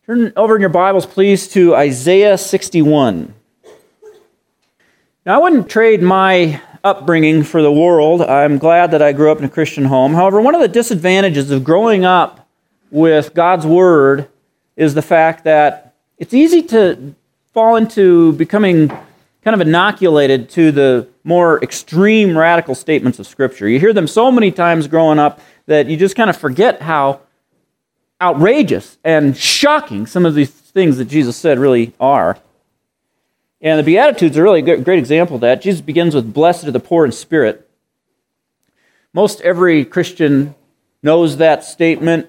Turn over in your Bibles, please, to Isaiah 61. Now, I wouldn't trade my upbringing for the world. I'm glad that I grew up in a Christian home. However, one of the disadvantages of growing up with God's Word is the fact that it's easy to fall into becoming kind of inoculated to the more extreme radical statements of Scripture. You hear them so many times growing up that you just kind of forget how outrageous and shocking some of these things that Jesus said really are. And the Beatitudes are really a great example of that. Jesus begins with, "Blessed are the poor in spirit." Most every Christian knows that statement.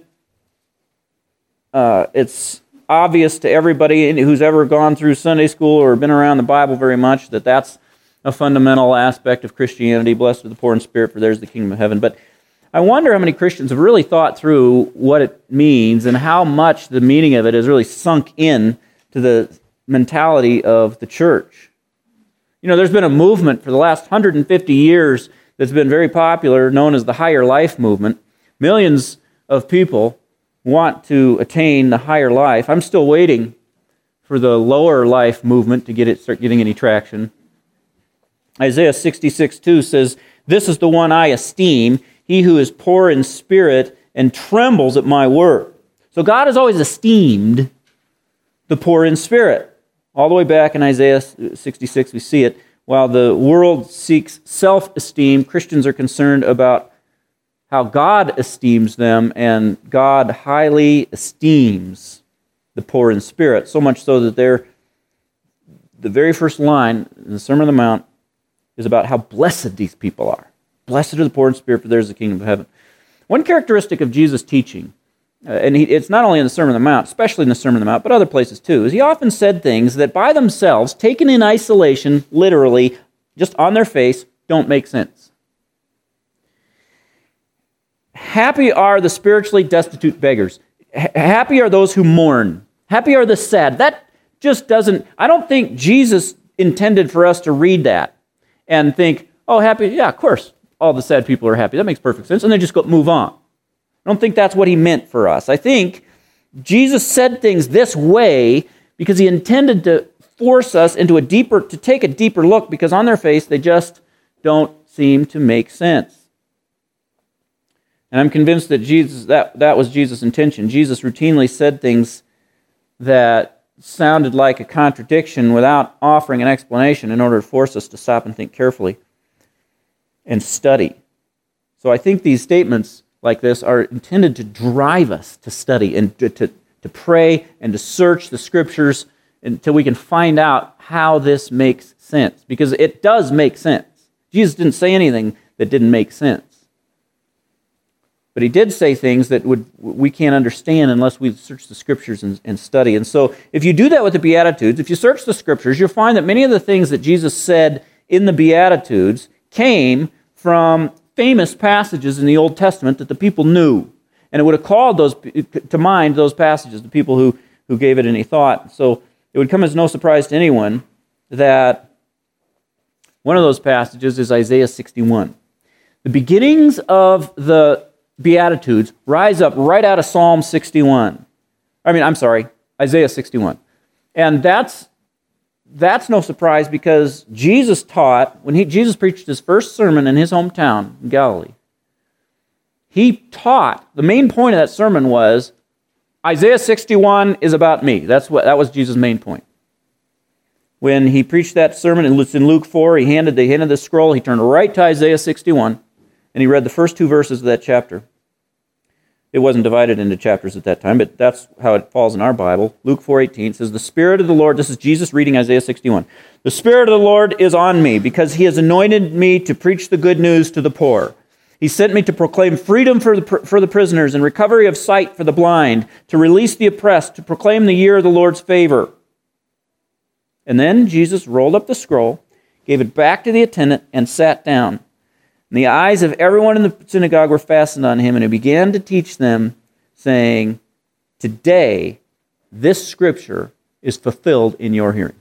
It's obvious to everybody who's ever gone through Sunday school or been around the Bible very much that that's a fundamental aspect of Christianity. Blessed are the poor in spirit, for theirs is the kingdom of heaven. But I wonder how many Christians have really thought through what it means and how much the meaning of it has really sunk in to the mentality of the church. You know, there's been a movement for the last 150 years that's been very popular, known as the Higher Life movement. Millions of people want to attain the higher life. I'm still waiting for the lower life movement to start getting any traction. Isaiah 66:2 says, "This is the one I esteem, he who is poor in spirit and trembles at my word." So God has always esteemed the poor in spirit. All the way back in Isaiah 66, we see it. While the world seeks self-esteem, Christians are concerned about how God esteems them, and God highly esteems the poor in spirit, so much so that the very first line in the Sermon on the Mount is about how blessed these people are. Blessed are the poor in spirit, for theirs is the kingdom of heaven. One characteristic of Jesus' teaching, and it's not only in the Sermon on the Mount, especially in the Sermon on the Mount, but other places too, is he often said things that by themselves, taken in isolation, literally, just on their face, don't make sense. Happy are the spiritually destitute beggars. Happy are those who mourn. Happy are the sad. That just doesn't, I don't think Jesus intended for us to read that and think, oh, happy, yeah, of course, all the sad people are happy. That makes perfect sense. And then just move on. I don't think that's what he meant for us. I think Jesus said things this way because he intended to force us into to take a deeper look, because on their face, they just don't seem to make sense. And I'm convinced that that was Jesus' intention. Jesus routinely said things that sounded like a contradiction without offering an explanation in order to force us to stop and think carefully and study. So I think these statements like this are intended to drive us to study and to pray and to search the Scriptures until we can find out how this makes sense. Because it does make sense. Jesus didn't say anything that didn't make sense. But he did say things that we can't understand unless we search the Scriptures and study. And so if you do that with the Beatitudes, if you search the Scriptures, you'll find that many of the things that Jesus said in the Beatitudes came from famous passages in the Old Testament that the people knew. And it would have called those to mind those passages, the people who gave it any thought. So it would come as no surprise to anyone that one of those passages is Isaiah 61. The beginnings of the Beatitudes rise up right out of Psalm 61. Isaiah 61. And that's no surprise, because Jesus taught, when Jesus preached his first sermon in his hometown in Galilee, he taught, the main point of that sermon was, Isaiah 61 is about me. That was Jesus' main point. When he preached that sermon, it's in Luke 4, they handed the scroll, he turned right to Isaiah 61, and he read the first two verses of that chapter. It wasn't divided into chapters at that time, but that's how it falls in our Bible. Luke 4:18 says, "The Spirit of the Lord," this is Jesus reading Isaiah 61, "The Spirit of the Lord is on me, because he has anointed me to preach the good news to the poor. He sent me to proclaim freedom for the prisoners and recovery of sight for the blind, to release the oppressed, to proclaim the year of the Lord's favor." And then Jesus rolled up the scroll, gave it back to the attendant, and sat down. And the eyes of everyone in the synagogue were fastened on him, and he began to teach them, saying, "Today, this scripture is fulfilled in your hearing."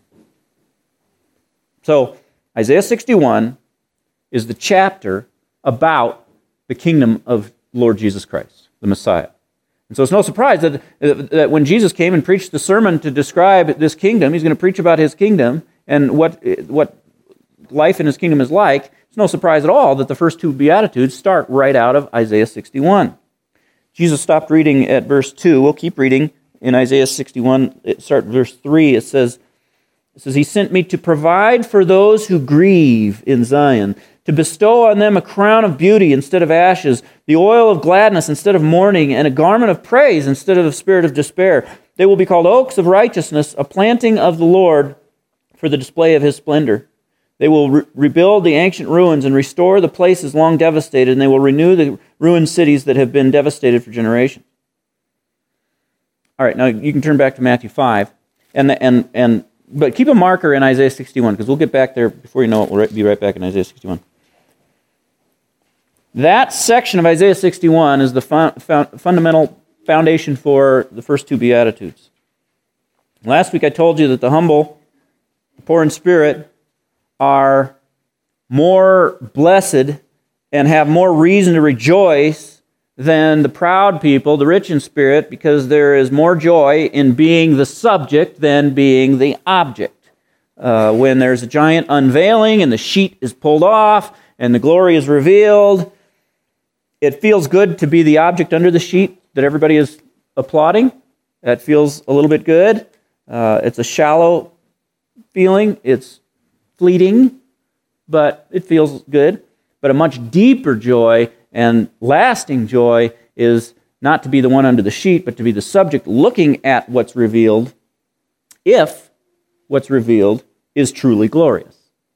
So, Isaiah 61 is the chapter about the kingdom of Lord Jesus Christ, the Messiah. And so it's no surprise that when Jesus came and preached the sermon to describe this kingdom, he's going to preach about his kingdom and what life in his kingdom is like. It's no surprise at all that the first two Beatitudes start right out of Isaiah 61. Jesus stopped reading at verse 2. We'll keep reading in Isaiah 61. Start verse 3. It says, He sent me to provide for those who grieve in Zion, to bestow on them a crown of beauty instead of ashes, the oil of gladness instead of mourning, and a garment of praise instead of the spirit of despair. They will be called oaks of righteousness, a planting of the Lord for the display of his splendor. They will rebuild the ancient ruins and restore the places long devastated, and they will renew the ruined cities that have been devastated for generations. All right, now you can turn back to Matthew 5, but keep a marker in Isaiah 61, because we'll get back there before you know it. We'll be right back in Isaiah 61. That section of Isaiah 61 is the fundamental foundation for the first two Beatitudes. Last week I told you that the humble, the poor in spirit, are more blessed and have more reason to rejoice than the proud people, the rich in spirit, because there is more joy in being the subject than being the object. When there's a giant unveiling and the sheet is pulled off and the glory is revealed, it feels good to be the object under the sheet that everybody is applauding. That feels a little bit good. It's a shallow feeling. It's fleeting, but it feels good. But a much deeper joy and lasting joy is not to be the one under the sheet, but to be the subject looking at what's revealed, if what's revealed is truly glorious.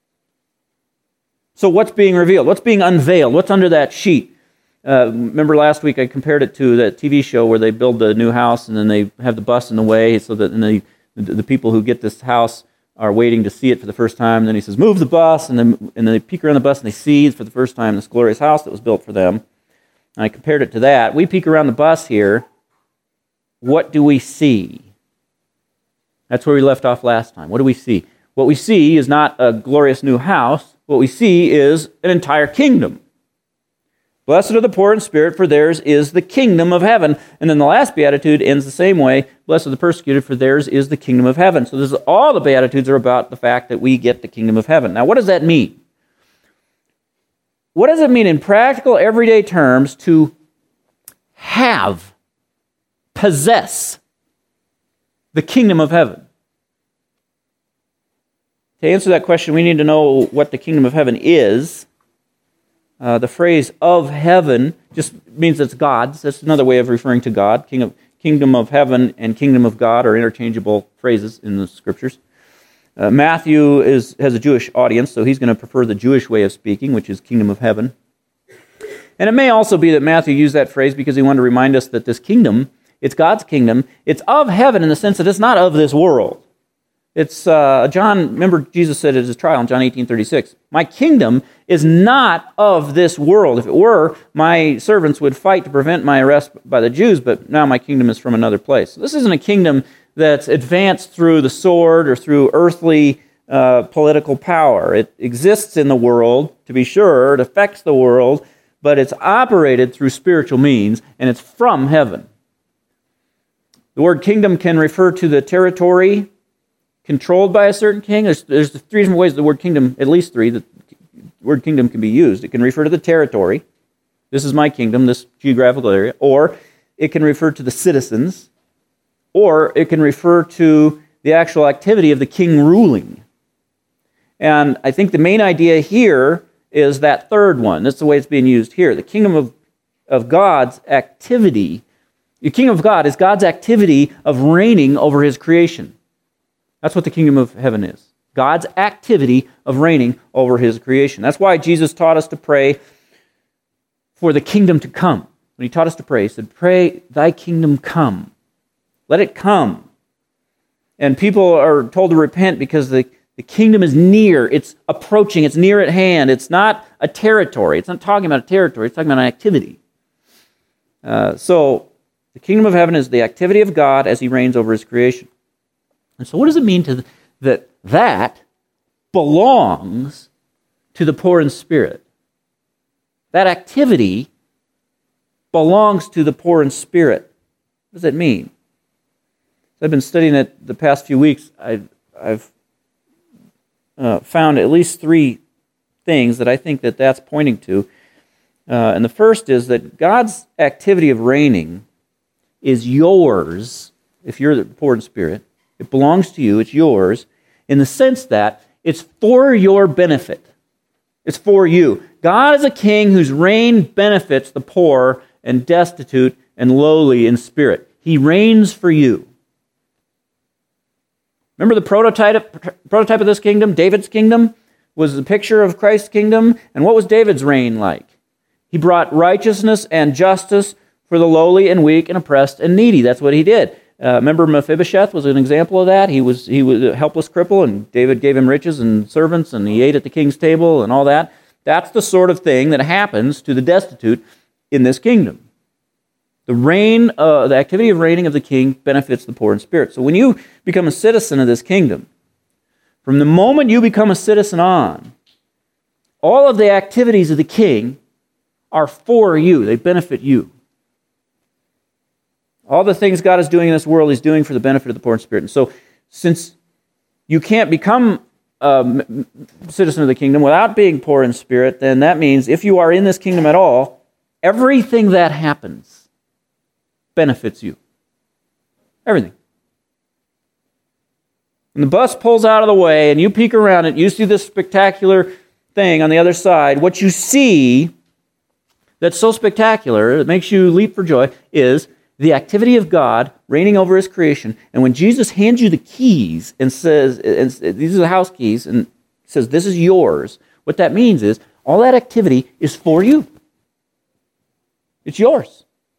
So what's being revealed? What's being unveiled? What's under that sheet? Remember last week I compared it to that TV show where they build the new house and then they have the bus in the way so that the people who get this house are waiting to see it for the first time. And then he says, move the bus, and then they peek around the bus and they see for the first time this glorious house that was built for them. And I compared it to that. We peek around the bus here. What do we see? That's where we left off last time. What do we see? What we see is not a glorious new house. What we see is an entire kingdom. Blessed are the poor in spirit, for theirs is the kingdom of heaven. And then the last beatitude ends the same way. Blessed are the persecuted, for theirs is the kingdom of heaven. So all the beatitudes are about the fact that we get the kingdom of heaven. Now, what does that mean? What does it mean in practical, everyday terms to have, possess the kingdom of heaven? To answer that question, we need to know what the kingdom of heaven is. The phrase of heaven just means it's God's. That's another way of referring to God. Kingdom of heaven and kingdom of God are interchangeable phrases in the scriptures. Matthew has a Jewish audience, so he's going to prefer the Jewish way of speaking, which is kingdom of heaven. And it may also be that Matthew used that phrase because he wanted to remind us that this kingdom, it's God's kingdom. It's of heaven in the sense that it's not of this world. It's remember Jesus said at his trial in John 18:36, my kingdom is not of this world. If it were, my servants would fight to prevent my arrest by the Jews, but now my kingdom is from another place. So this isn't a kingdom that's advanced through the sword or through earthly political power. It exists in the world, to be sure. It affects the world, but it's operated through spiritual means, and it's from heaven. The word kingdom can refer to the territory controlled by a certain king. There's three different ways the word kingdom, at least three, the word kingdom can be used. It can refer to the territory. This is my kingdom, this geographical area. Or it can refer to the citizens. Or it can refer to the actual activity of the king ruling. And I think the main idea here is that third one. That's the way it's being used here. The kingdom of God's activity. The kingdom of God is God's activity of reigning over his creation. That's what the kingdom of heaven is. God's activity of reigning over his creation. That's why Jesus taught us to pray for the kingdom to come. When he taught us to pray, he said, pray, thy kingdom come. Let it come. And people are told to repent because the kingdom is near. It's approaching. It's near at hand. It's not a territory. It's not talking about a territory. It's talking about an activity. So the kingdom of heaven is the activity of God as he reigns over his creation. And so what does it mean that belongs to the poor in spirit? That activity belongs to the poor in spirit. does that mean? I've been studying it the past few weeks. I've found at least 3 things that I think that that's pointing to. And the first is that God's activity of reigning is yours if you're poor in spirit. It belongs to you. It's yours in the sense that it's for your benefit. It's for you. God is a king whose reign benefits the poor and destitute and lowly in spirit. He reigns for you. Remember the prototype of this kingdom, David's kingdom, was the picture of Christ's kingdom. And what was David's reign like? He brought righteousness and justice for the lowly and weak and oppressed and needy. That's what he did. Remember Mephibosheth was an example of that. He was a helpless cripple, and David gave him riches and servants, and he ate at the king's table and all that. That's the sort of thing that happens to the destitute in this kingdom. The activity of reigning of the king benefits the poor in spirit. So when you become a citizen of this kingdom, from the moment you become a citizen on, all of the activities of the king are for you. They benefit you. All the things God is doing in this world, He's doing for the benefit of the poor in spirit. And so, since you can't become a citizen of the kingdom without being poor in spirit, then that means if you are in this kingdom at all, everything that happens benefits you. Everything. When the bus pulls out of the way and you peek around it, you see this spectacular thing on the other side. What you see that's so spectacular, it makes you leap for joy, is the activity of God reigning over His creation. And when Jesus hands you the keys and says, these are the house keys, and says, this is yours, what that means is all that activity is for you. It's yours.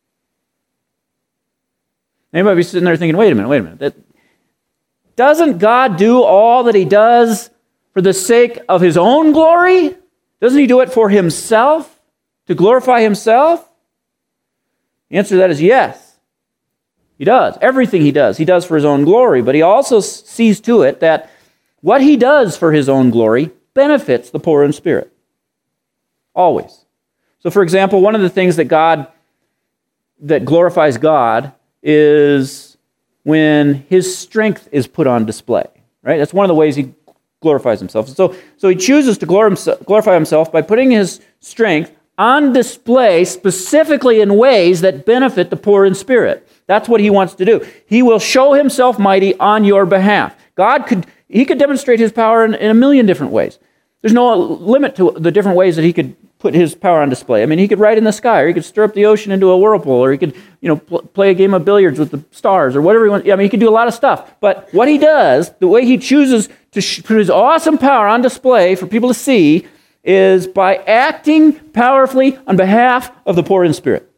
Anybody be sitting there thinking, wait a minute. Doesn't God do all that He does for the sake of His own glory? Doesn't He do it for Himself, to glorify Himself? The answer to that is yes. He does. Everything He does for His own glory, but He also sees to it that what He does for His own glory benefits the poor in spirit. Always. So, for example, one of the things that glorifies God is when His strength is put on display, right? That's one of the ways He glorifies Himself. So He chooses to glorify Himself by putting His strength on display specifically in ways that benefit the poor in spirit. That's what He wants to do. He will show Himself mighty on your behalf. He could demonstrate His power in a million different ways. There's no limit to the different ways that He could put His power on display. I mean, He could ride in the sky, or He could stir up the ocean into a whirlpool, or He could, play a game of billiards with the stars, or whatever He wants. I mean, He could do a lot of stuff. But what He does, the way He chooses to put His awesome power on display for people to see, is by acting powerfully on behalf of the poor in spirit.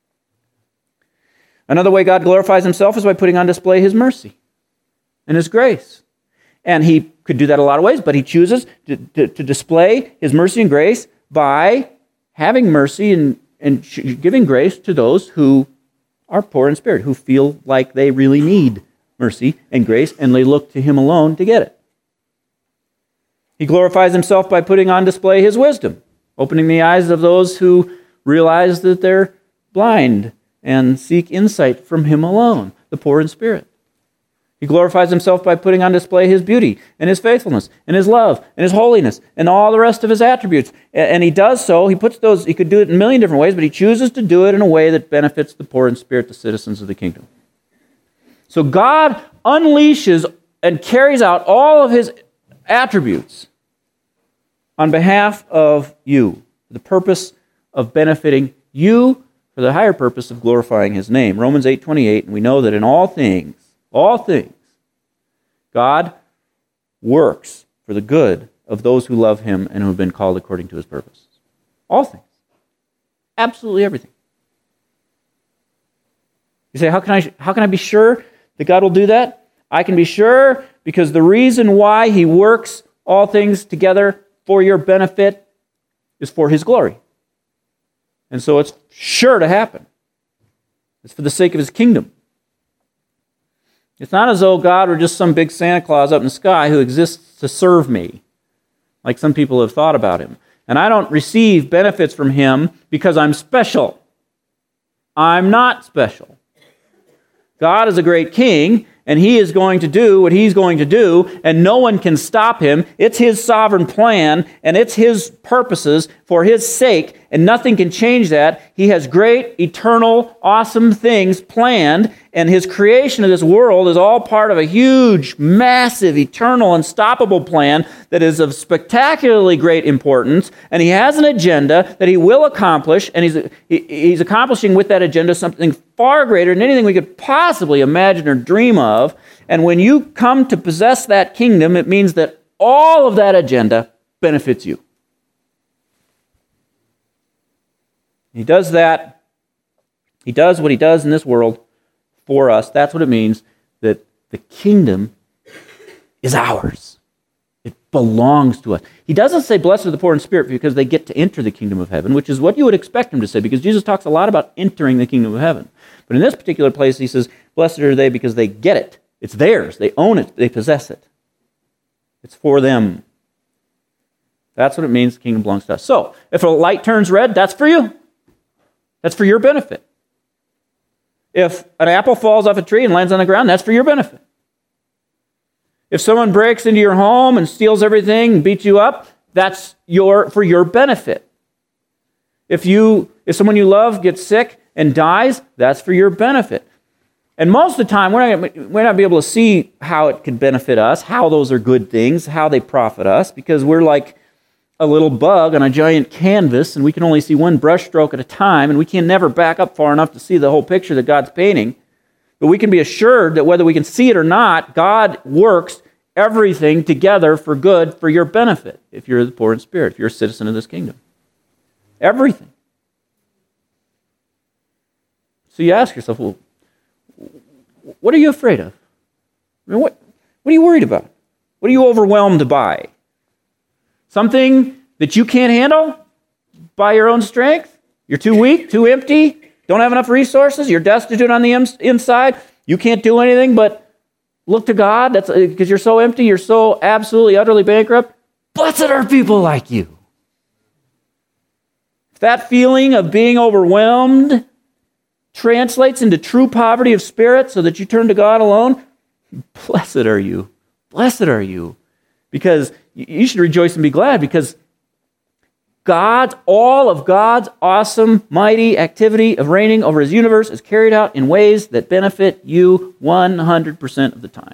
Another way God glorifies Himself is by putting on display His mercy and His grace. And He could do that a lot of ways, but He chooses to display His mercy and grace by having mercy and giving grace to those who are poor in spirit, who feel like they really need mercy and grace, and they look to Him alone to get it. He glorifies Himself by putting on display His wisdom, opening the eyes of those who realize that they're blind and seek insight from Him alone, the poor in spirit. He glorifies Himself by putting on display His beauty and His faithfulness and His love and His holiness and all the rest of His attributes. And He does so. He could do it in a million different ways, but He chooses to do it in a way that benefits the poor in spirit, the citizens of the kingdom. So God unleashes and carries out all of His attributes on behalf of you, for the purpose of benefiting you, for the higher purpose of glorifying His name. Romans 8:28, and we know that in all things, God works for the good of those who love Him and who have been called according to His purpose. All things. Absolutely everything. You say, how can I be sure that God will do that? I can be sure because the reason why He works all things together for your benefit is for His glory. And so it's sure to happen. It's for the sake of His kingdom. It's not as though God were just some big Santa Claus up in the sky who exists to serve me, like some people have thought about Him. And I don't receive benefits from Him because I'm special. I'm not special. God is a great king, and he is going to do what he's going to do, and no one can stop him. It's his sovereign plan, and it's his purposes for his sake, and nothing can change that. He has great, eternal, awesome things planned, and his creation of this world is all part of a huge, massive, eternal, unstoppable plan that is of spectacularly great importance, and he has an agenda that he will accomplish, and he's accomplishing with that agenda something far greater than anything we could possibly imagine or dream of. And when you come to possess that kingdom, it means that all of that agenda benefits you. He does that. He does what he does in this world for us. That's what it means that the kingdom is ours. It belongs to us. He doesn't say, blessed are the poor in spirit, because they get to enter the kingdom of heaven, which is what you would expect him to say, because Jesus talks a lot about entering the kingdom of heaven. But in this particular place, he says, blessed are they because they get it. It's theirs. They own it. They possess it. It's for them. That's what it means the kingdom belongs to us. So, if a light turns red, that's for you. That's for your benefit. If an apple falls off a tree and lands on the ground, that's for your benefit. If someone breaks into your home and steals everything and beats you up, that's for your benefit. If someone you love gets sick and dies, that's for your benefit. And most of the time, we're not going to be able to see how it could benefit us, how those are good things, how they profit us, because we're like a little bug on a giant canvas, and we can only see one brush stroke at a time, and we can never back up far enough to see the whole picture that God's painting. But we can be assured that whether we can see it or not, God works everything together for good, for your benefit, if you're the poor in spirit, if you're a citizen of this kingdom. Everything. So you ask yourself, well, what are you afraid of? I mean, what are you worried about? What are you overwhelmed by? Something that you can't handle by your own strength? You're too weak, too empty, don't have enough resources, you're destitute on the inside, you can't do anything but look to God. That's because you're so empty, you're so absolutely, utterly bankrupt. Blessed are people like you. If that feeling of being overwhelmed translates into true poverty of spirit so that you turn to God alone, blessed are you. Blessed are you. Because you should rejoice and be glad, because all of God's awesome, mighty activity of reigning over his universe is carried out in ways that benefit you 100% of the time.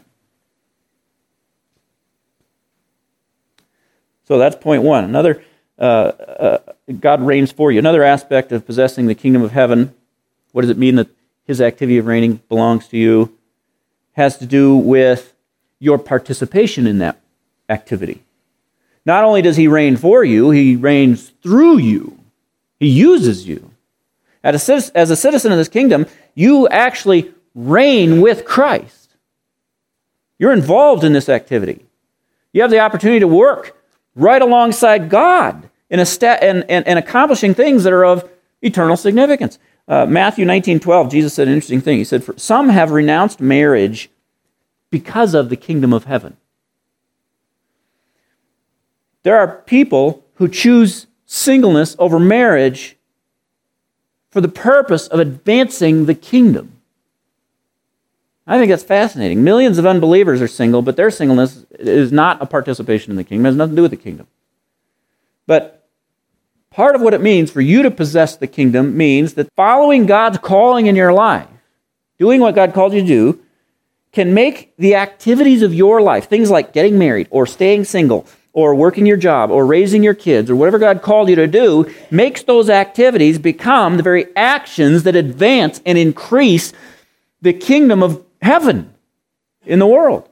So that's point one. Another, God reigns for you. Another aspect of possessing the kingdom of heaven, what does it mean that his activity of reigning belongs to you, has to do with your participation in that activity. Not only does he reign for you, he reigns through you. He uses you. As a citizen of this kingdom, you actually reign with Christ. You're involved in this activity. You have the opportunity to work right alongside God in accomplishing things that are of eternal significance. Matthew 19:12, Jesus said an interesting thing. He said, "For some have renounced marriage because of the kingdom of heaven." There are people who choose singleness over marriage for the purpose of advancing the kingdom. I think that's fascinating. Millions of unbelievers are single, but their singleness is not a participation in the kingdom. It has nothing to do with the kingdom. But part of what it means for you to possess the kingdom means that following God's calling in your life, doing what God called you to do, can make the activities of your life, things like getting married or staying single or working your job or raising your kids or whatever God called you to do, makes those activities become the very actions that advance and increase the kingdom of heaven in the world.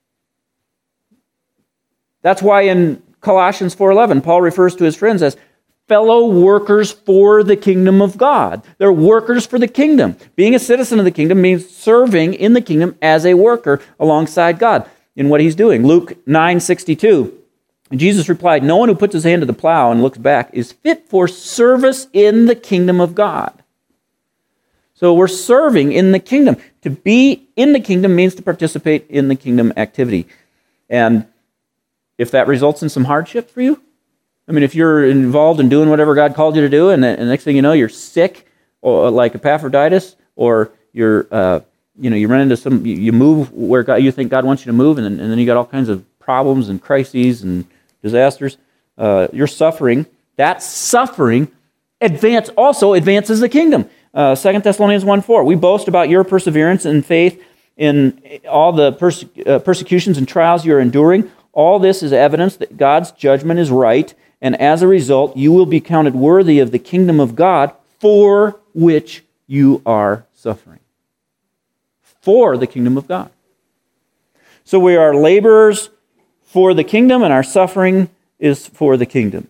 That's why in Colossians 4:11, Paul refers to his friends as fellow workers for the kingdom of God. They're workers for the kingdom. Being a citizen of the kingdom means serving in the kingdom as a worker alongside God in what he's doing. Luke 9:62, Jesus replied, "No one who puts his hand to the plow and looks back is fit for service in the kingdom of God." So we're serving in the kingdom. To be in the kingdom means to participate in the kingdom activity. And if that results in some hardship for you, I mean, if you're involved in doing whatever God called you to do, and the next thing you know, you're sick, or like Epaphroditus, or you're you run into you move where you think God wants you to move, and then you got all kinds of problems and crises and disasters. You're suffering. That suffering also advances the kingdom. 2 Thessalonians 1:4, we boast about your perseverance and faith in all the persecutions and trials you are enduring. All this is evidence that God's judgment is right, and as a result, you will be counted worthy of the kingdom of God for which you are suffering. For the kingdom of God. So we are laborers for the kingdom, and our suffering is for the kingdom.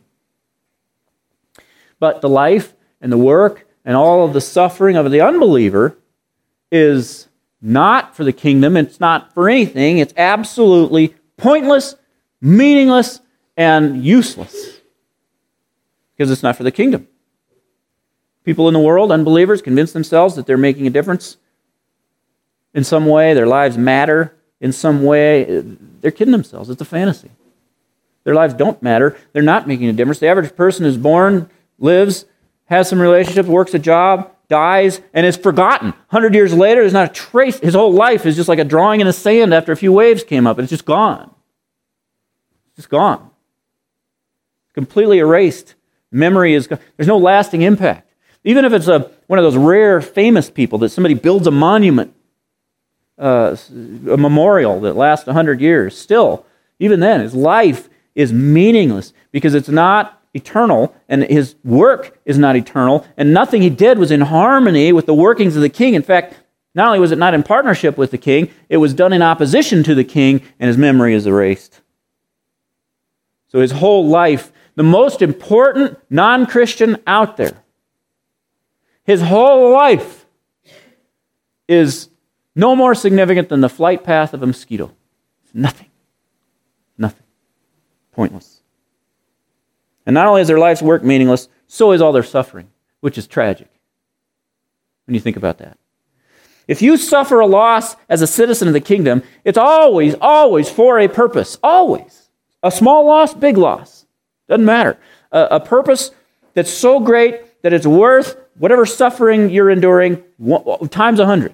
But the life and the work and all of the suffering of the unbeliever is not for the kingdom. It's not for anything. It's absolutely pointless, meaningless, and useless. Because it's not for the kingdom. People in the world, unbelievers, convince themselves that they're making a difference in some way. Their lives matter in some way. They're kidding themselves. It's a fantasy. Their lives don't matter. They're not making a difference. The average person is born, lives, has some relationships, works a job, dies, and is forgotten. 100 years later, there's not a trace. His whole life is just like a drawing in the sand after a few waves came up, and it's just gone. It's just gone. Completely erased. Memory is gone. There's no lasting impact. Even if it's one of those rare, famous people that somebody builds a monument, a memorial that lasts 100 years, still, even then, his life is meaningless because it's not eternal, and his work is not eternal, and nothing he did was in harmony with the workings of the king. In fact, not only was it not in partnership with the king, it was done in opposition to the king, and his memory is erased. So his whole life, the most important non-Christian out there, his whole life is no more significant than the flight path of a mosquito. It's nothing. Nothing. Pointless. And not only is their life's work meaningless, so is all their suffering, which is tragic when you think about that. If you suffer a loss as a citizen of the kingdom, it's always, always for a purpose. Always. A small loss, big loss. Doesn't matter. A purpose that's so great that it's worth whatever suffering you're enduring times 100.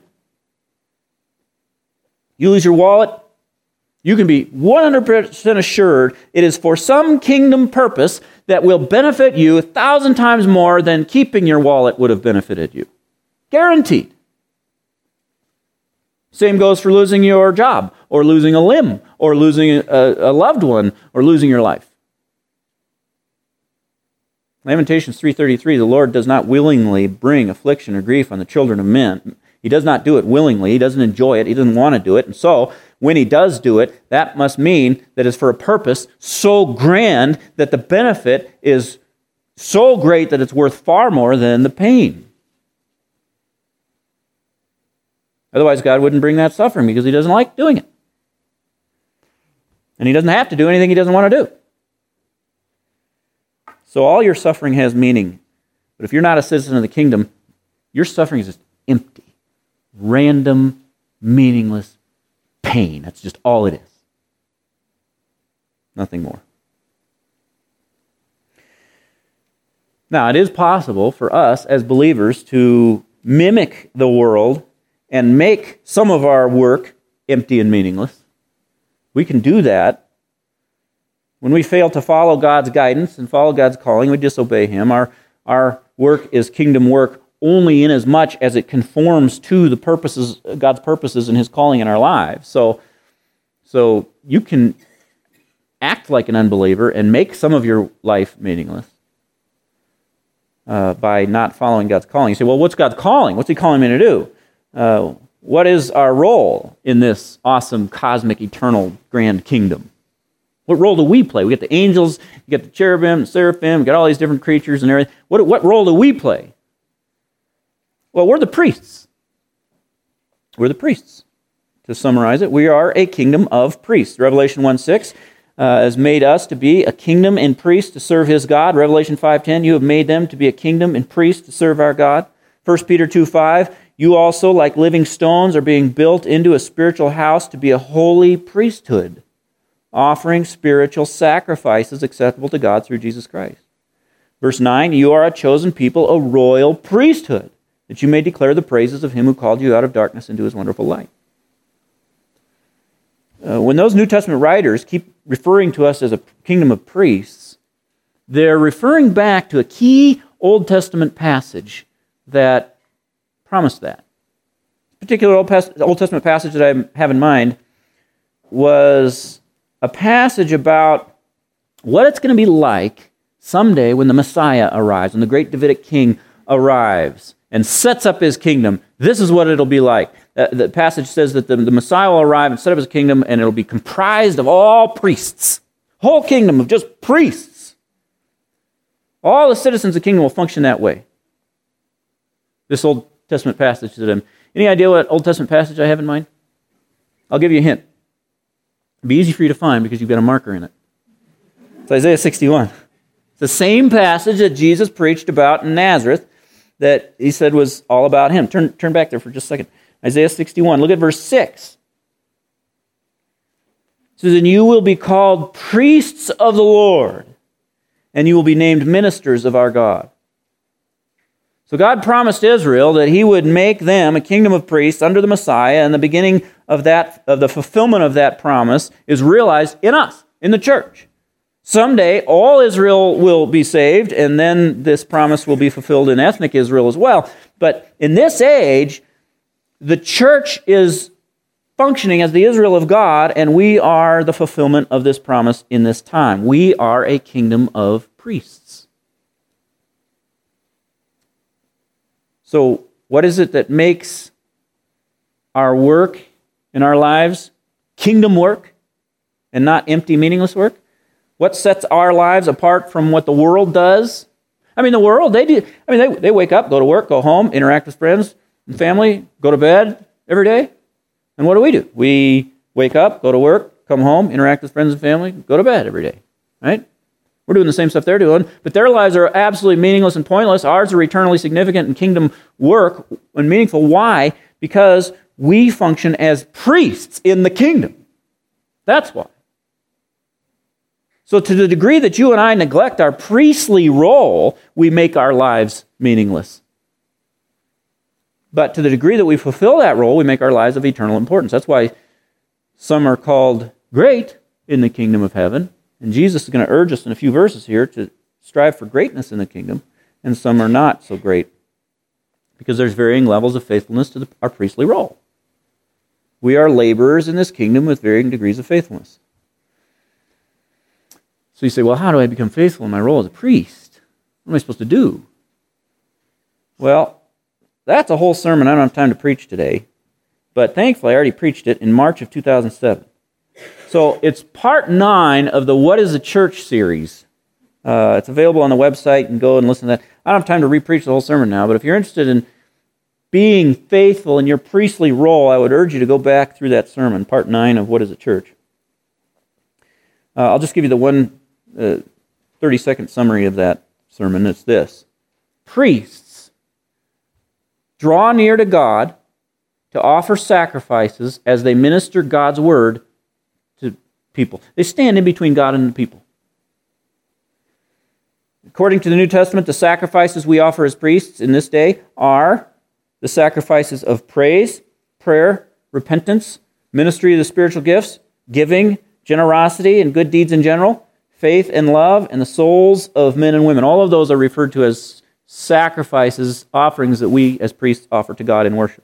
You lose your wallet, you can be 100% assured it is for some kingdom purpose that will benefit you 1,000 times more than keeping your wallet would have benefited you. Guaranteed. Same goes for losing your job, or losing a limb, or losing a loved one, or losing your life. Lamentations 3:33, the Lord does not willingly bring affliction or grief on the children of men. He does not do it willingly. He doesn't enjoy it. He doesn't want to do it. And so, when he does do it, that must mean that it's for a purpose so grand that the benefit is so great that it's worth far more than the pain. Otherwise, God wouldn't bring that suffering because he doesn't like doing it. And he doesn't have to do anything he doesn't want to do. So all your suffering has meaning. But if you're not a citizen of the kingdom, your suffering is just empty, random, meaningless pain. That's just all it is. Nothing more. Now, it is possible for us as believers to mimic the world and make some of our work empty and meaningless. We can do that. When we fail to follow God's guidance and follow God's calling, we disobey Him. Our work is kingdom work only in as much as it conforms to the purposes, God's purposes and His calling in our lives. So you can act like an unbeliever and make some of your life meaningless by not following God's calling. You say, well, what's God's calling? What's He calling me to do? What is our role in this awesome, cosmic, eternal, grand kingdom? What role do we play? We got the angels, you got the cherubim, the seraphim, we got all these different creatures and everything. What role do we play? Well, we're the priests. We're the priests. To summarize it, we are a kingdom of priests. Revelation 1:6 has made us to be a kingdom and priests to serve His God. Revelation 5:10, you have made them to be a kingdom and priests to serve our God. 1 Peter 2:5, you also, like living stones, are being built into a spiritual house to be a holy priesthood, offering spiritual sacrifices acceptable to God through Jesus Christ. Verse 9, you are a chosen people, a royal priesthood, that you may declare the praises of him who called you out of darkness into his wonderful light. When those New Testament writers keep referring to us as a kingdom of priests, they're referring back to a key Old Testament passage that promised that. The particular Old Testament passage that I have in mind was a passage about what it's going to be like someday when the Messiah arrives, when the great Davidic king arrives and sets up his kingdom. This is what it'll be like. The passage says that the Messiah will arrive and set up his kingdom, and it'll be comprised of all priests. Whole kingdom of just priests. All the citizens of the kingdom will function that way. This Old Testament passage to them. Any idea what Old Testament passage I have in mind? I'll give you a hint. It'll be easy for you to find because you've got a marker in it. It's Isaiah 61. It's the same passage that Jesus preached about in Nazareth that he said was all about him. Turn back there for just a second. Isaiah 61. Look at verse 6. It says, "And you will be called priests of the Lord, and you will be named ministers of our God." So God promised Israel that he would make them a kingdom of priests under the Messiah, and the beginning of the fulfillment of that promise is realized in us, in the church. Someday, all Israel will be saved, and then this promise will be fulfilled in ethnic Israel as well. But in this age, the church is functioning as the Israel of God, and we are the fulfillment of this promise in this time. We are a kingdom of priests. So, what is it that makes our work in our lives kingdom work and not empty, meaningless work? What sets our lives apart from what the world does? I mean, the world, they wake up, go to work, go home, interact with friends and family, go to bed every day. And what do? We wake up, go to work, come home, interact with friends and family, go to bed every day, right? We're doing the same stuff they're doing, but their lives are absolutely meaningless and pointless. Ours are eternally significant and kingdom work and meaningful. Why? Because we function as priests in the kingdom. That's why. So to the degree that you and I neglect our priestly role, we make our lives meaningless. But to the degree that we fulfill that role, we make our lives of eternal importance. That's why some are called great in the kingdom of heaven. And Jesus is going to urge us in a few verses here to strive for greatness in the kingdom. And some are not so great because there's varying levels of faithfulness to our priestly role. We are laborers in this kingdom with varying degrees of faithfulness. So you say, well, how do I become faithful in my role as a priest? What am I supposed to do? Well, that's a whole sermon I don't have time to preach today. But thankfully, I already preached it in March of 2007. So it's part 9 of the What is a Church series. It's available on the website. You can go and listen to that. I don't have time to re-preach the whole sermon now, but if you're interested in being faithful in your priestly role, I would urge you to go back through that sermon, part 9 of What is a Church. I'll just give you the one 30-second summary of that sermon. It's this. Priests draw near to God to offer sacrifices as they minister God's word to people. They stand in between God and the people. According to the New Testament, the sacrifices we offer as priests in this day are the sacrifices of praise, prayer, repentance, ministry of the spiritual gifts, giving, generosity, and good deeds in general, faith and love, and the souls of men and women. All of those are referred to as sacrifices, offerings that we as priests offer to God in worship.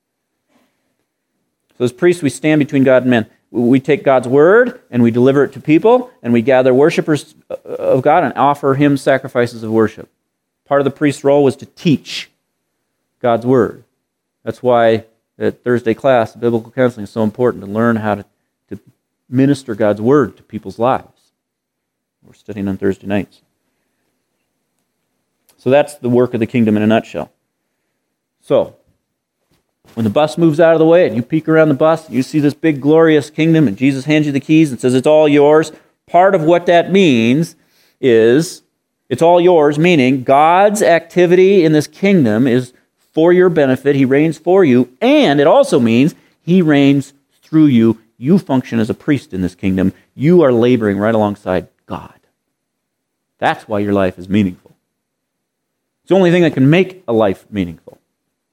So as priests, we stand between God and men. We take God's word and we deliver it to people, and we gather worshipers of God and offer him sacrifices of worship. Part of the priest's role was to teach God's word. That's why at Thursday class, biblical counseling is so important, to learn how to minister God's word to people's lives. We're studying on Thursday nights. So that's the work of the kingdom in a nutshell. So, when the bus moves out of the way and you peek around the bus, you see this big glorious kingdom and Jesus hands you the keys and says it's all yours. Part of what that means is it's all yours, meaning God's activity in this kingdom is for your benefit. He reigns for you, and it also means he reigns through you. You function as a priest in this kingdom. You are laboring right alongside God. That's why your life is meaningful. It's the only thing that can make a life meaningful.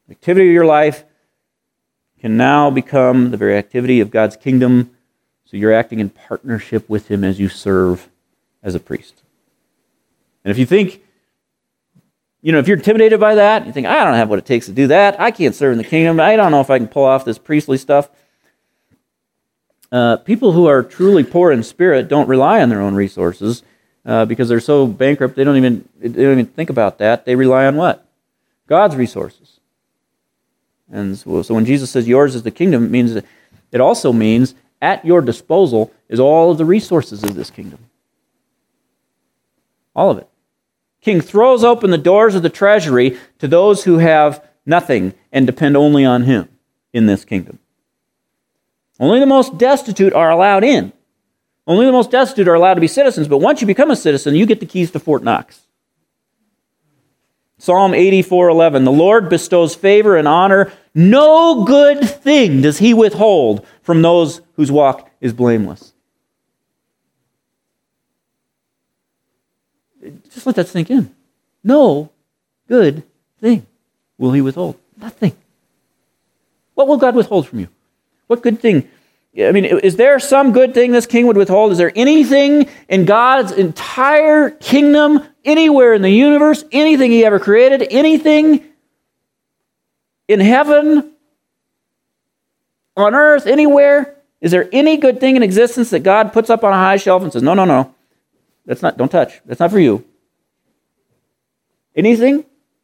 The activity of your life can now become the very activity of God's kingdom, so you're acting in partnership with Him as you serve as a priest. And if you think, if you're intimidated by that, you think, I don't have what it takes to do that, I can't serve in the kingdom, I don't know if I can pull off this priestly stuff. People who are truly poor in spirit don't rely on their own resources because they're so bankrupt, they don't even think about that. They rely on what? God's resources. And so when Jesus says yours is the kingdom, it also means at your disposal is all of the resources of this kingdom. All of it. King throws open the doors of the treasury to those who have nothing and depend only on Him in this kingdom. Only the most destitute are allowed in. Only the most destitute are allowed to be citizens, but once you become a citizen, you get the keys to Fort Knox. Psalm 84:11, the Lord bestows favor and honor. No good thing does He withhold from those whose walk is blameless. Just let that sink in. No good thing will He withhold. Nothing. What will God withhold from you? What good thing? Is there some good thing this king would withhold? Is there anything in God's entire kingdom, anywhere in the universe, anything He ever created, anything in heaven, on earth, anywhere? Is there any good thing in existence that God puts up on a high shelf and says, no, don't touch. That's not for you. Anything?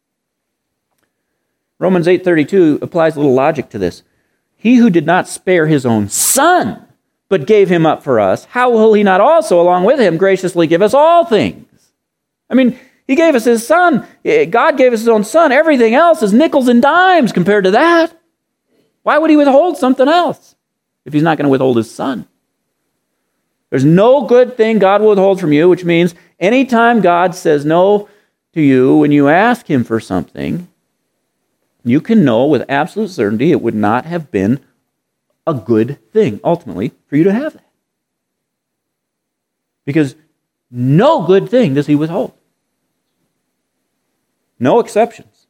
Romans 8:32 applies a little logic to this. He who did not spare His own Son, but gave Him up for us, how will He not also, along with Him, graciously give us all things? He gave us His Son. God gave us His own Son. Everything else is nickels and dimes compared to that. Why would He withhold something else if He's not going to withhold His Son? There's no good thing God will withhold from you, which means anytime God says no to you when you ask Him for something, you can know with absolute certainty it would not have been a good thing, ultimately, for you to have that. Because no good thing does He withhold. No exceptions.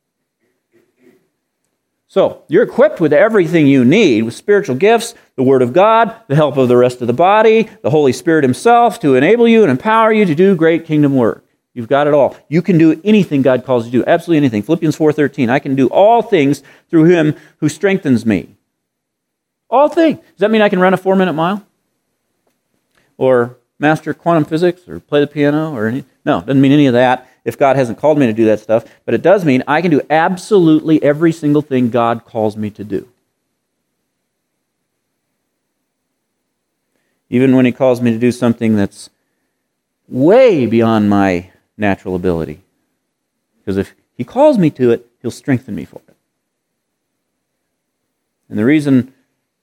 So, you're equipped with everything you need, with spiritual gifts, the Word of God, the help of the rest of the body, the Holy Spirit Himself to enable you and empower you to do great kingdom work. You've got it all. You can do anything God calls you to do, absolutely anything. Philippians 4:13, I can do all things through Him who strengthens me. All things. Does that mean I can run a 4-minute mile? Or master quantum physics, or play the piano, or anything? No, it doesn't mean any of that if God hasn't called me to do that stuff. But it does mean I can do absolutely every single thing God calls me to do. Even when He calls me to do something that's way beyond my natural ability. Because if He calls me to it, He'll strengthen me for it. And the reason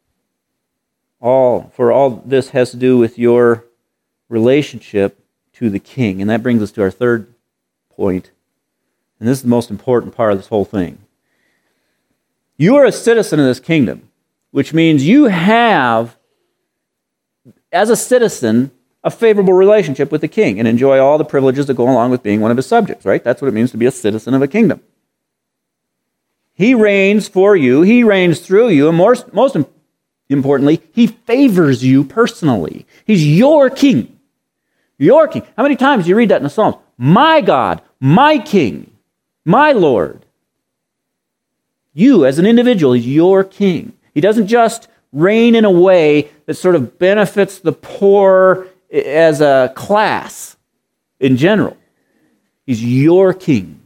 all this has to do with your relationship to the King. And that brings us to our third point. And this is the most important part of this whole thing. You are a citizen of this kingdom, which means you have, as a citizen, a favorable relationship with the king and enjoy all the privileges that go along with being one of his subjects, right? That's what it means to be a citizen of a kingdom. He reigns for you, He reigns through you, and most importantly, He favors you personally. He's your king. Your king. How many times do you read that in the Psalms? My God, my King, my Lord. You, as an individual, He's your king. He doesn't just reign in a way that sort of benefits the poor as a class in general. He's your king.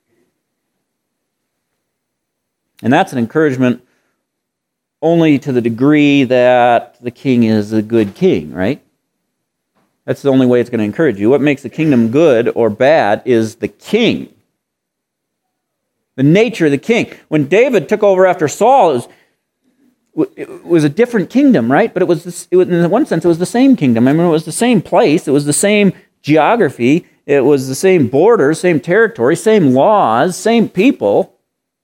And that's an encouragement only to the degree that the king is a good king, right? That's the only way it's going to encourage you. What makes the kingdom good or bad is the king. The nature of the king. When David took over after Saul, it was a different kingdom, right? But it was in one sense, it was the same kingdom. It was the same place. It was the same geography. It was the same borders, same territory, same laws, same people.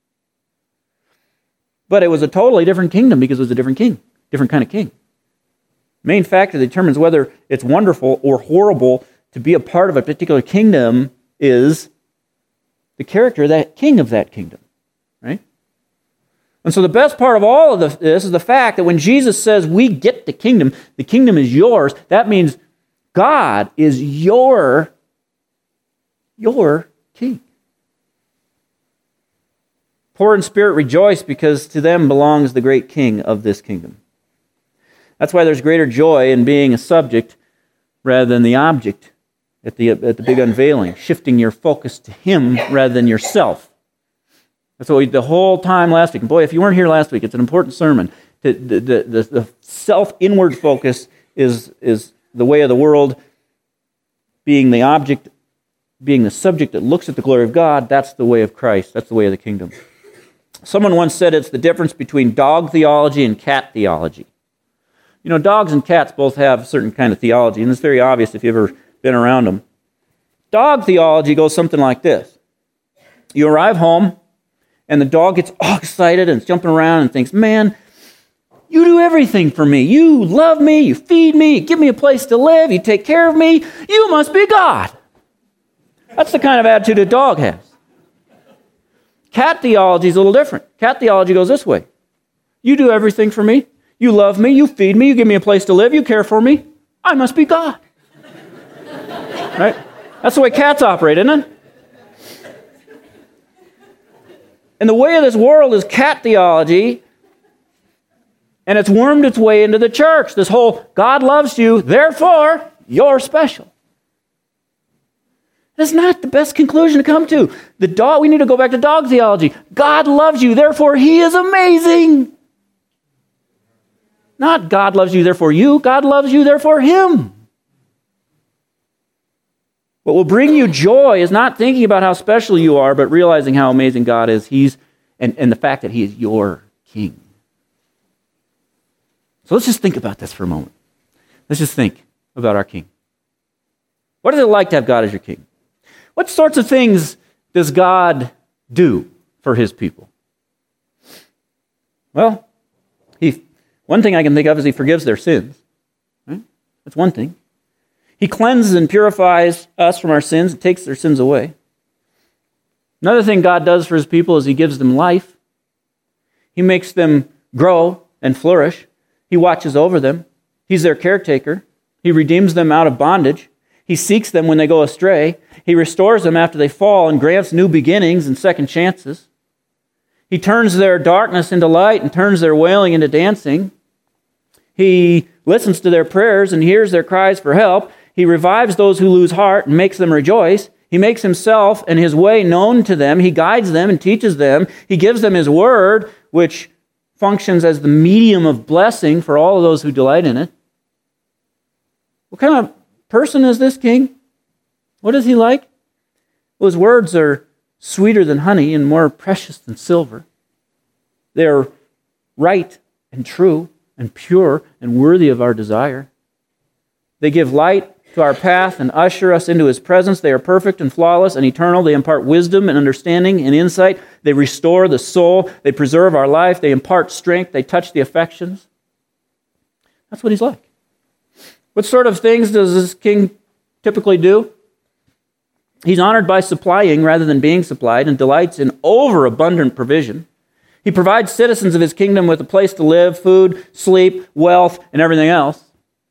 But it was a totally different kingdom because it was a different king, different kind of king. Main factor that determines whether it's wonderful or horrible to be a part of a particular kingdom is the character of that king of that kingdom, right? And so the best part of all of this is the fact that when Jesus says we get the kingdom is yours, that means God is your king. Poor in spirit rejoice because to them belongs the great king of this kingdom. That's why there's greater joy in being a subject rather than the object at the big unveiling, shifting your focus to him rather than yourself. That's what the whole time last week. And boy, if you weren't here last week, it's an important sermon. The self-inward focus is the way of the world, being the object, being the subject that looks at the glory of God. That's the way of Christ. That's the way of the kingdom. Someone once said it's the difference between dog theology and cat theology. You know, dogs and cats both have a certain kind of theology, and it's very obvious if you've ever been around them. Dog theology goes something like this. You arrive home, and the dog gets all excited and jumping around and thinks, man, you do everything for me. You love me, you feed me, you give me a place to live, you take care of me. You must be God. That's the kind of attitude a dog has. Cat theology is a little different. Cat theology goes this way. You do everything for me. You love me, you feed me, you give me a place to live, you care for me. I must be God. Right? That's the way cats operate, isn't it? And the way of this world is cat theology, and it's wormed its way into the church. This whole, God loves you, therefore, you're special. That's not the best conclusion to come to. We need to go back to dog theology. God loves you, therefore he is amazing. Not God loves you, therefore you. God loves you, therefore him. What will bring you joy is not thinking about how special you are, but realizing how amazing God is. And the fact that he is your king. So let's just think about this for a moment. Let's just think about our king. What is it like to have God as your king? What sorts of things does God do for his people? Well, one thing I can think of is he forgives their sins. Right? That's one thing. He cleanses and purifies us from our sins and takes their sins away. Another thing God does for his people is he gives them life. He makes them grow and flourish. He watches over them. He's their caretaker. He redeems them out of bondage. He seeks them when they go astray. He restores them after they fall and grants new beginnings and second chances. He turns their darkness into light and turns their wailing into dancing. He listens to their prayers and hears their cries for help. He revives those who lose heart and makes them rejoice. He makes himself and his way known to them. He guides them and teaches them. He gives them his word, which functions as the medium of blessing for all of those who delight in it. What kind of person is this king? What is he like? Well, his words are sweeter than honey and more precious than silver. They're right and true and pure and worthy of our desire. They give light to our path and usher us into his presence. They are perfect and flawless and eternal. They impart wisdom and understanding and insight. They restore the soul. They preserve our life. They impart strength. They touch the affections. That's what he's like. What sort of things does this king typically do? He's honored by supplying rather than being supplied and delights in overabundant provision. He provides citizens of his kingdom with a place to live, food, sleep, wealth, and everything else.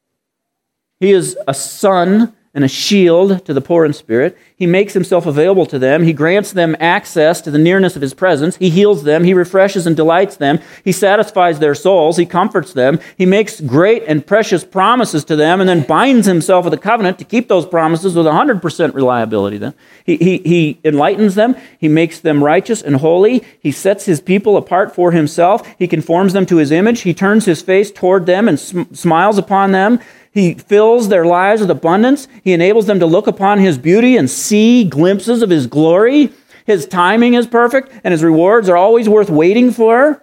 He is a sun and a shield to the poor in spirit. He makes himself available to them. He grants them access to the nearness of his presence. He heals them. He refreshes and delights them. He satisfies their souls. He comforts them. He makes great and precious promises to them and then binds himself with a covenant to keep those promises with 100% reliability. Then He enlightens them. He makes them righteous and holy. He sets his people apart for himself. He conforms them to his image. He turns his face toward them and smiles upon them. He fills their lives with abundance. He enables them to look upon his beauty and see glimpses of his glory. His timing is perfect, and his rewards are always worth waiting for.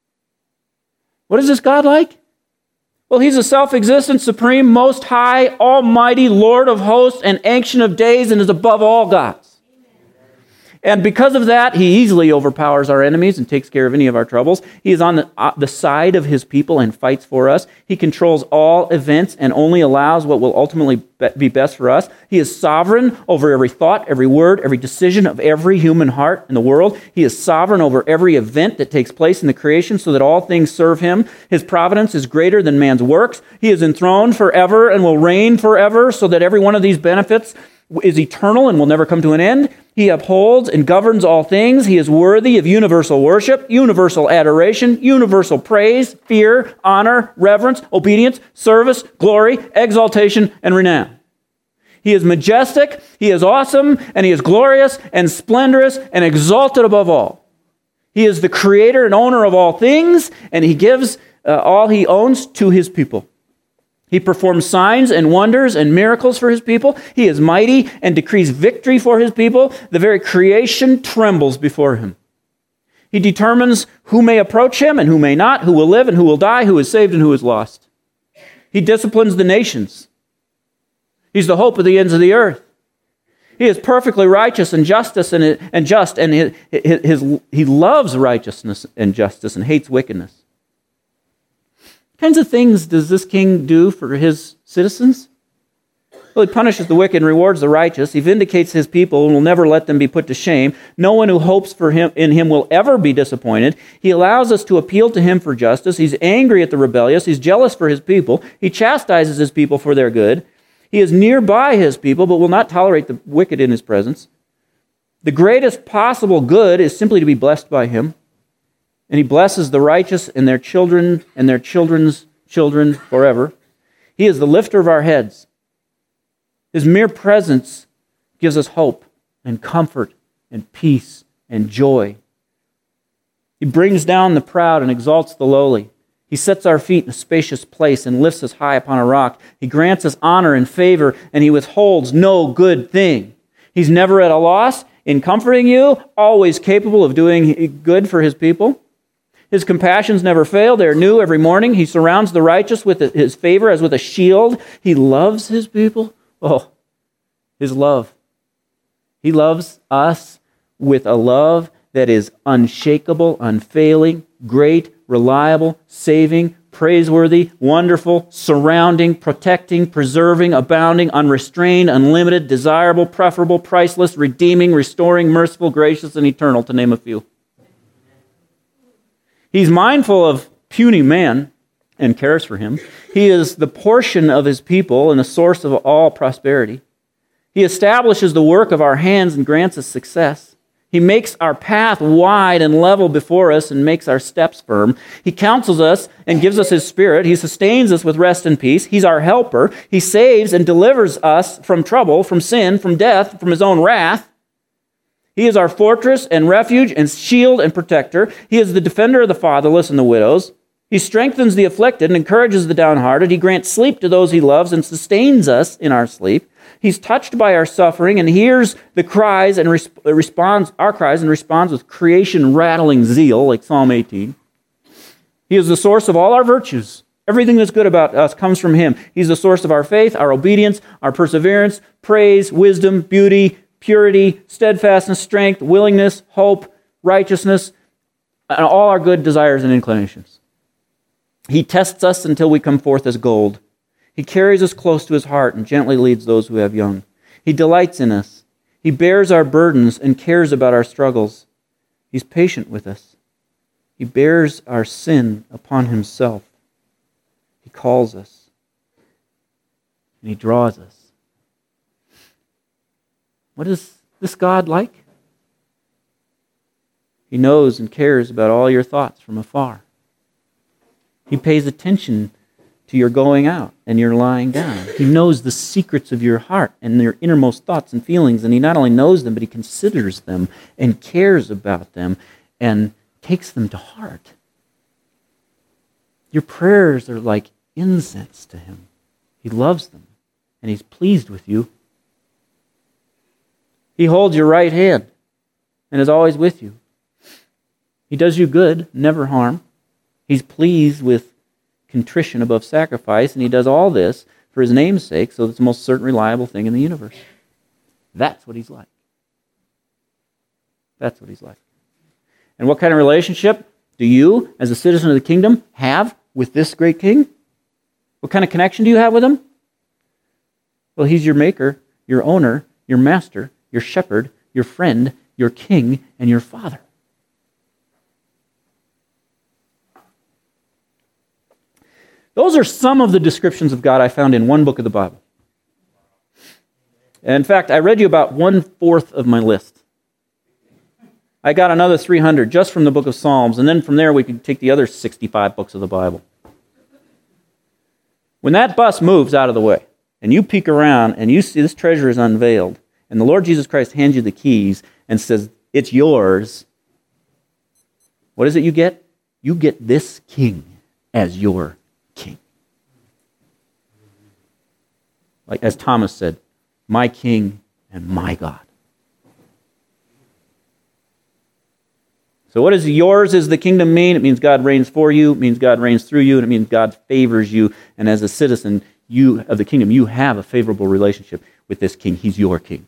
What is this God like? Well, he's a self-existent, supreme, most high, almighty, Lord of hosts, and ancient of days, and is above all gods. And because of that, he easily overpowers our enemies and takes care of any of our troubles. He is on the side of his people and fights for us. He controls all events and only allows what will ultimately be best for us. He is sovereign over every thought, every word, every decision of every human heart in the world. He is sovereign over every event that takes place in the creation so that all things serve him. His providence is greater than man's works. He is enthroned forever and will reign forever so that every one of these benefits is eternal and will never come to an end. He upholds and governs all things. He is worthy of universal worship, universal adoration, universal praise, fear, honor, reverence, obedience, service, glory, exaltation, and renown. He is majestic, he is awesome, and he is glorious and splendorous and exalted above all. He is the creator and owner of all things, and he gives all he owns to his people. He performs signs and wonders and miracles for his people. He is mighty and decrees victory for his people. The very creation trembles before him. He determines who may approach him and who may not, who will live and who will die, who is saved and who is lost. He disciplines the nations. He's the hope of the ends of the earth. He is perfectly righteous and justice and just, and he loves righteousness and justice and hates wickedness. What kinds of things does this king do for his citizens? Well, he punishes the wicked and rewards the righteous. He vindicates his people and will never let them be put to shame. No one who hopes in him will ever be disappointed. He allows us to appeal to him for justice. He's angry at the rebellious. He's jealous for his people. He chastises his people for their good. He is nearby his people, but will not tolerate the wicked in his presence. The greatest possible good is simply to be blessed by him. And he blesses the righteous and their children and their children's children forever. He is the lifter of our heads. His mere presence gives us hope and comfort and peace and joy. He brings down the proud and exalts the lowly. He sets our feet in a spacious place and lifts us high upon a rock. He grants us honor and favor, and he withholds no good thing. He's never at a loss in comforting you, always capable of doing good for his people. His compassions never fail. They are new every morning. He surrounds the righteous with his favor as with a shield. He loves his people. Oh, his love. He loves us with a love that is unshakable, unfailing, great, reliable, saving, praiseworthy, wonderful, surrounding, protecting, preserving, abounding, unrestrained, unlimited, desirable, preferable, priceless, redeeming, restoring, merciful, gracious, and eternal, to name a few. He's mindful of puny man and cares for him. He is the portion of his people and the source of all prosperity. He establishes the work of our hands and grants us success. He makes our path wide and level before us and makes our steps firm. He counsels us and gives us his spirit. He sustains us with rest and peace. He's our helper. He saves and delivers us from trouble, from sin, from death, from his own wrath. He is our fortress and refuge and shield and protector. He is the defender of the fatherless and the widows. He strengthens the afflicted and encourages the downhearted. He grants sleep to those he loves and sustains us in our sleep. He's touched by our suffering and hears the cries and responds with creation-rattling zeal, like Psalm 18. He is the source of all our virtues. Everything that's good about us comes from him. He's the source of our faith, our obedience, our perseverance, praise, wisdom, beauty, purity, steadfastness, strength, willingness, hope, righteousness, and all our good desires and inclinations. He tests us until we come forth as gold. He carries us close to his heart and gently leads those who have young. He delights in us. He bears our burdens and cares about our struggles. He's patient with us. He bears our sin upon himself. He calls us. And he draws us. What is this God like? He knows and cares about all your thoughts from afar. He pays attention to your going out and your lying down. He knows the secrets of your heart and your innermost thoughts and feelings, and he not only knows them, but he considers them and cares about them and takes them to heart. Your prayers are like incense to him. He loves them, and he's pleased with you. He holds your right hand and is always with you. He does you good, never harm. He's pleased with contrition above sacrifice, and he does all this for his name's sake, so it's the most certain, reliable thing in the universe. That's what he's like. That's what he's like. And what kind of relationship do you, as a citizen of the kingdom, have with this great king? What kind of connection do you have with him? Well, he's your maker, your owner, your master, your shepherd, your friend, your king, and your father. Those are some of the descriptions of God I found in one book of the Bible. In fact, I read you about 1/4 of my list. I got another 300 just from the book of Psalms, and then from there we could take the other 65 books of the Bible. When that bus moves out of the way, and you peek around and you see this treasure is unveiled, and the Lord Jesus Christ hands you the keys and says, it's yours, what is it you get? You get this king as your king. Like as Thomas said, my king and my God. So what does yours is the kingdom mean? It means God reigns for you, it means God reigns through you, and it means God favors you. And as a citizen of the kingdom, you have a favorable relationship with this king. He's your king.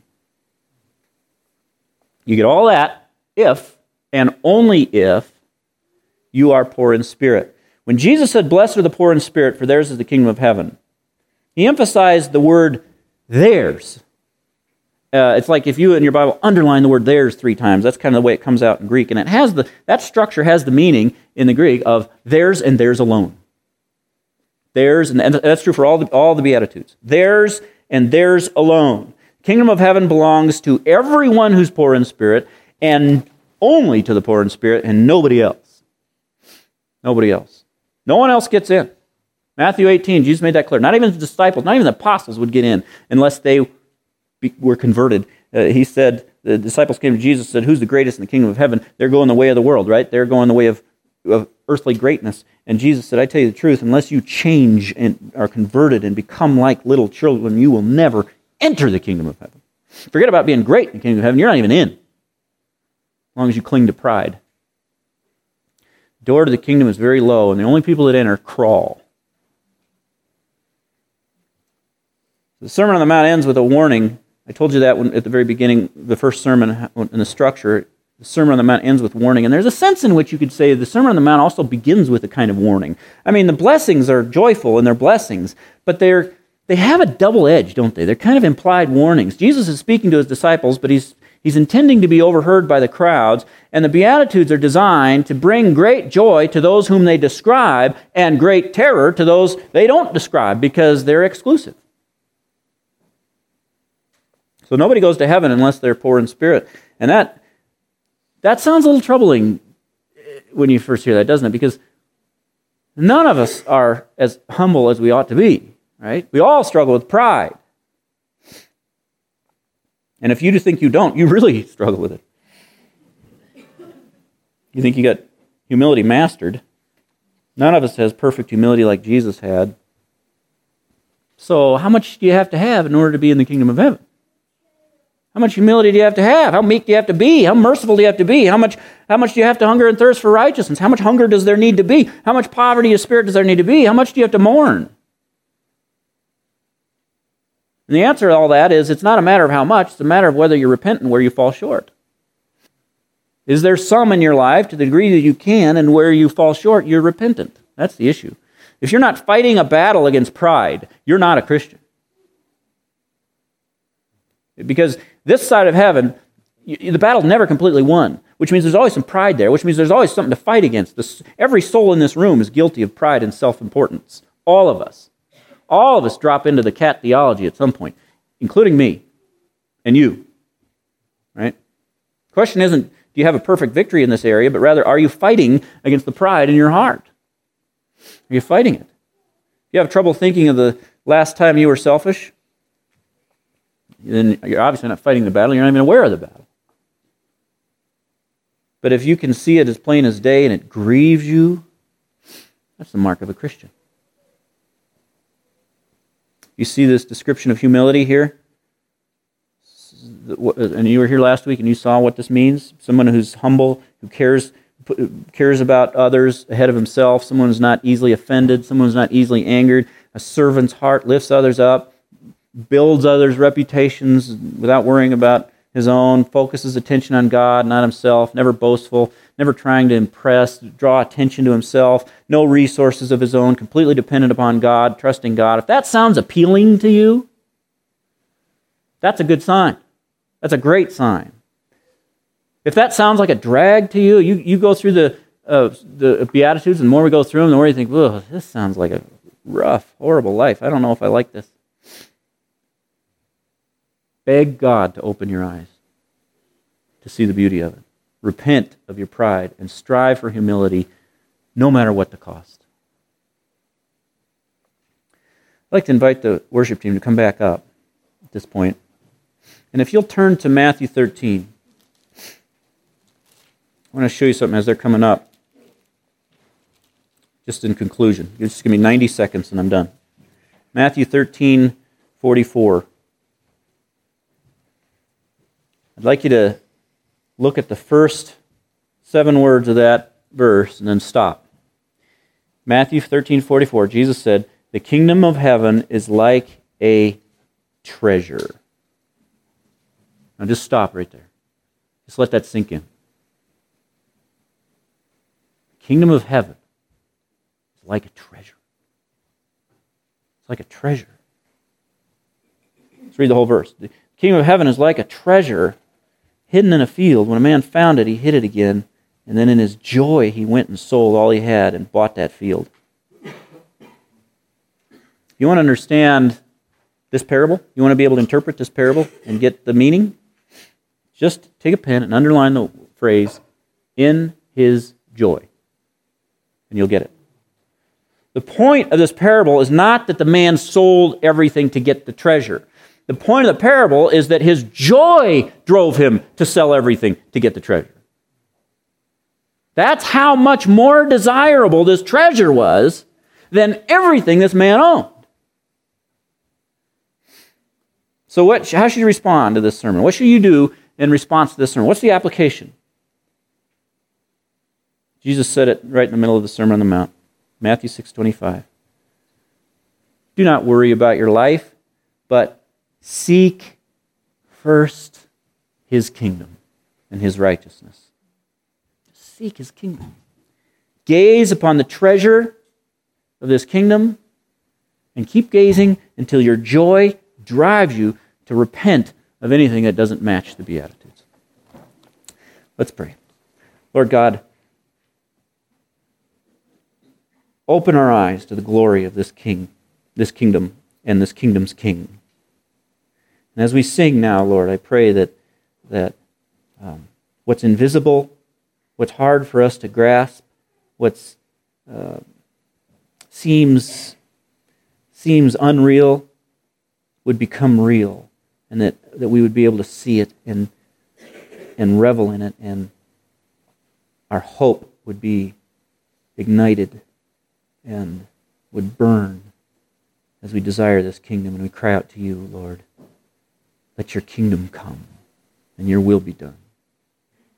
You get all that if, and only if, you are poor in spirit. When Jesus said, blessed are the poor in spirit, for theirs is the kingdom of heaven, he emphasized the word theirs. It's like if you in your Bible underline the word theirs 3 times. That's kind of the way it comes out in Greek. And it has that structure has the meaning in the Greek of theirs and theirs alone. Theirs, and that's true for all the Beatitudes. Theirs and theirs alone. The kingdom of heaven belongs to everyone who's poor in spirit, and only to the poor in spirit, and nobody else. Nobody else. No one else gets in. Matthew 18, Jesus made that clear. Not even the disciples, not even the apostles would get in unless they were converted. He said, the disciples came to Jesus and said, who's the greatest in the kingdom of heaven? They're going the way of the world, right? They're going the way of earthly greatness. And Jesus said, I tell you the truth, unless you change and are converted and become like little children, you will never enter the kingdom of heaven. Forget about being great in the kingdom of heaven. You're not even in, as long as you cling to pride. The door to the kingdom is very low, and the only people that enter crawl. The Sermon on the Mount ends with a warning. I told you that at the very beginning, the first sermon in the structure. The Sermon on the Mount ends with warning. And there's a sense in which you could say the Sermon on the Mount also begins with a kind of warning. I mean, the blessings are joyful and they're blessings, but they have a double edge, don't they? They're kind of implied warnings. Jesus is speaking to his disciples, but he's intending to be overheard by the crowds, and the Beatitudes are designed to bring great joy to those whom they describe and great terror to those they don't describe because they're exclusive. So nobody goes to heaven unless they're poor in spirit. And that sounds a little troubling when you first hear that, doesn't it? Because none of us are as humble as we ought to be, right? We all struggle with pride. And if you think you don't, you really struggle with it. You think you got humility mastered. None of us has perfect humility like Jesus had. So how much do you have to have in order to be in the kingdom of heaven? How much humility do you have to have? How meek do you have to be? How merciful do you have to be? How much do you have to hunger and thirst for righteousness? How much hunger does there need to be? How much poverty of spirit does there need to be? How much do you have to mourn? And the answer to all that is it's not a matter of how much, it's a matter of whether you repent and where you fall short. Is there some in your life, to the degree that you can, and where you fall short, you're repentant? That's the issue. If you're not fighting a battle against pride, you're not a Christian. Because this side of heaven, the battle's never completely won, which means there's always some pride there, which means there's always something to fight against. Every soul in this room is guilty of pride and self-importance. All of us. All of us drop into the cat theology at some point, including me and you. Right? The question isn't, do you have a perfect victory in this area, but rather, are you fighting against the pride in your heart? Are you fighting it? If you have trouble thinking of the last time you were selfish, then you're obviously not fighting the battle, you're not even aware of the battle. But if you can see it as plain as day and it grieves you, that's the mark of a Christian. You see this description of humility here? And you were here last week and you saw what this means. Someone who's humble, who cares about others ahead of himself, someone who's not easily offended, someone who's not easily angered. A servant's heart lifts others up, builds others' reputations without worrying about his own, focuses attention on God, not himself, never boastful, never trying to impress, draw attention to himself, no resources of his own, completely dependent upon God, trusting God. If that sounds appealing to you, that's a good sign. That's a great sign. If that sounds like a drag to you, you go through the Beatitudes, and the more we go through them, the more you think, "Ugh, this sounds like a rough, horrible life. I don't know if I like this." Beg God to open your eyes to see the beauty of it. Repent of your pride and strive for humility, no matter what the cost. I'd like to invite the worship team to come back up at this point. And if you'll turn to Matthew 13, I want to show you something as they're coming up. Just in conclusion. Just give me 90 seconds and I'm done. Matthew 13:44. I'd like you to look at the first 7 words of that verse and then stop. Matthew 13:44, Jesus said, "The kingdom of heaven is like a treasure." Now just stop right there. Just let that sink in. The kingdom of heaven is like a treasure. It's like a treasure. Let's read the whole verse. The kingdom of heaven is like a treasure hidden in a field. When a man found it, he hid it again, and then in his joy he went and sold all he had and bought that field. You want to understand this parable? You want to be able to interpret this parable and get the meaning? Just take a pen and underline the phrase, "in his joy," and you'll get it. The point of this parable is not that the man sold everything to get the treasure. The point of the parable is that his joy drove him to sell everything to get the treasure. That's how much more desirable this treasure was than everything this man owned. So how should you respond to this sermon? What should you do in response to this sermon? What's the application? Jesus said it right in the middle of the Sermon on the Mount, Matthew 6:25. "Do not worry about your life, but seek first his kingdom and his righteousness." Seek his kingdom. Gaze upon the treasure of this kingdom and keep gazing until your joy drives you to repent of anything that doesn't match the Beatitudes. Let's pray. Lord God, open our eyes to the glory of this king, this kingdom, and this kingdom's king. And as we sing now, Lord, I pray that what's invisible, what's hard for us to grasp, what seems unreal would become real, and that we would be able to see it and revel in it, and our hope would be ignited and would burn as we desire this kingdom and we cry out to you, Lord. Let your kingdom come and your will be done.